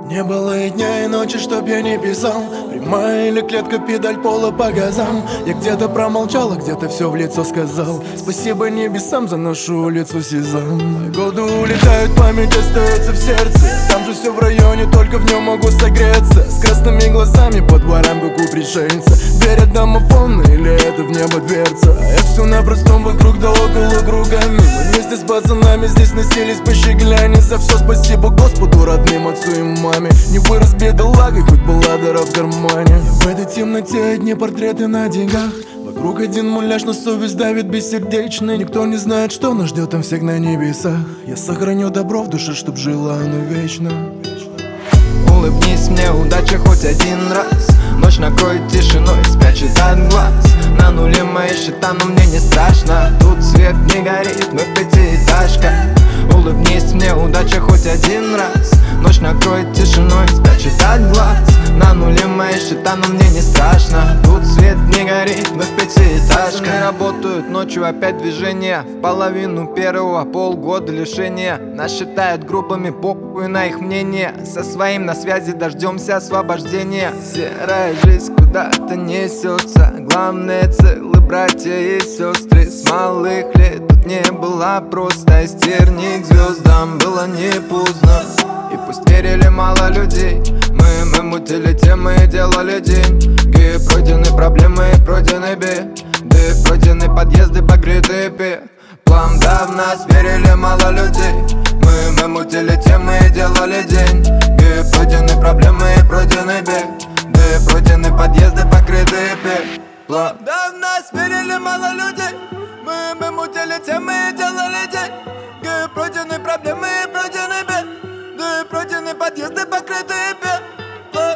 Не было и дня, и ночи, чтоб я не писал. Прямая или клетка, педаль пола по газам. Я где-то промолчал, а где-то все в лицо сказал. Спасибо небесам за нашу улицу Сезам. Годы улетают, память остается в сердце. Там же все в районе, только в нем могу согреться. С красными глазами по дворам, как у пришельца. Верят домофон или это в небо дверца. А это все на простом, вокруг да около кругами. Мы вместе с пацанами здесь носились по щегляне. За все спасибо Господу, родным, отцу и маме. Не вырос бедолагой, хоть была дыра в кармане. В этой темноте одни портреты на деньгах. Вокруг один муляж, на совесть давит бессердечно. Никто не знает, что нас ждет там всех на небесах. Я сохраню добро в душе, чтоб жило оно вечно. Улыбнись мне, удача, хоть один раз. Ночь накроет тишиной, спрячет от глаз. На нуле мои счета, но мне не страшно. Тут свет не горит, мы в пятиэтажках. Улыбнись мне, удача, хоть один раз. Ночь накроет тишиной, спрячет от глаз. На нуле мои счета, но мне не страшно. Тут свет не горит, мы в пятиэтажках. Пацаны работают, ночью опять движение. В половину первого полгода лишения. Нас считают группами, похуй на их мнение. Со своим на связи дождемся освобождения. Серая жизнь куда-то несется. Главные целы, братья и сестры. С малых лет тут не было просто. Стерни к звездам, было не поздно. И пусть верили мало людей, мы мутили темы и делали деньги. Пройдены проблемы, пройдены беды, пройдены подъезды, покрытые пеплом. Да, в нас верили мало людей, мы мутили темы и делали деньги. Пройдены проблемы, пройдены беды, пройдены подъезды, покрытые пеплом. Да, в нас верили мало людей, мы мутили темы и делали деньги. Пройдены проблемы, пройдены беды, пройдены подъезды, покрытые пеплом.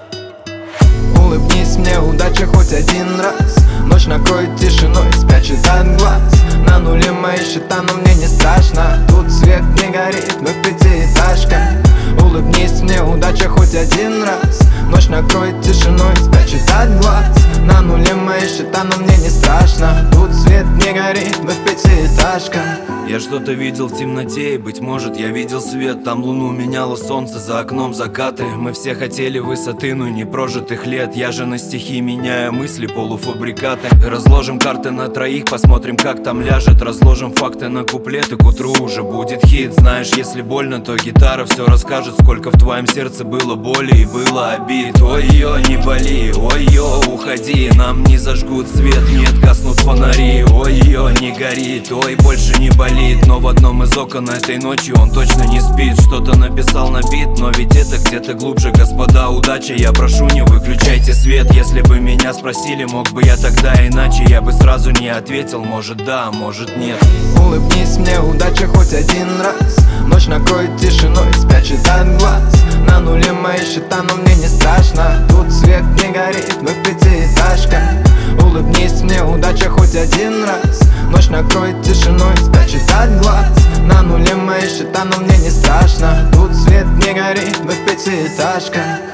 Улыбнись мне, удача, хоть один раз. Ночь накроет тишиной, спрячет от глаз. На нуле мои счета, но мне не страшно. Тут свет не горит, мы в пятиэтажках. Улыбнись мне, удача, хоть один раз. Ночь накроет тишиной, спрячет от глаз. На нуле мои счета, но мне не страшно. Тут свет не горит, мы в пятиэтажках. Я что-то видел в темноте, и, быть может, я видел свет. Там луну меняло солнце, за окном закаты. Мы все хотели высоты, но не прожитых лет. Я же на стихи меняю мысли, полуфабрикаты. Разложим карты на троих, посмотрим, как там ляжет. Разложим факты на куплеты, к утру уже будет хит. Знаешь, если больно, то гитара все расскажет. Сколько в твоем сердце было боли и было обид. Ой-ё, не боли, ой-ё, уходи. Нам не зажгут свет, нет, гаснут фонари. Ой-ё, не горит, ой, больше не болит. Но в одном из окон этой ночью он точно не спит. Что-то написал на бит, но ведь это где-то глубже. Господа, удача, я прошу, не выключайте свет. Если бы меня спросили, мог бы я тогда иначе. Я бы сразу не ответил, может да, может нет. Улыбнись мне, удача, хоть один раз. Ночь накроет тишиной, спрячет от глаз. На нуле мои счета, но мне не страшно. Тут свет не горит, мы в пятиэтажках. Улыбнись мне, удача, хоть один раз. Ночь накроет тишиной, спрячет от глаз. На нуле мои счета, но мне не страшно. Тут свет не горит, мы в пятиэтажках.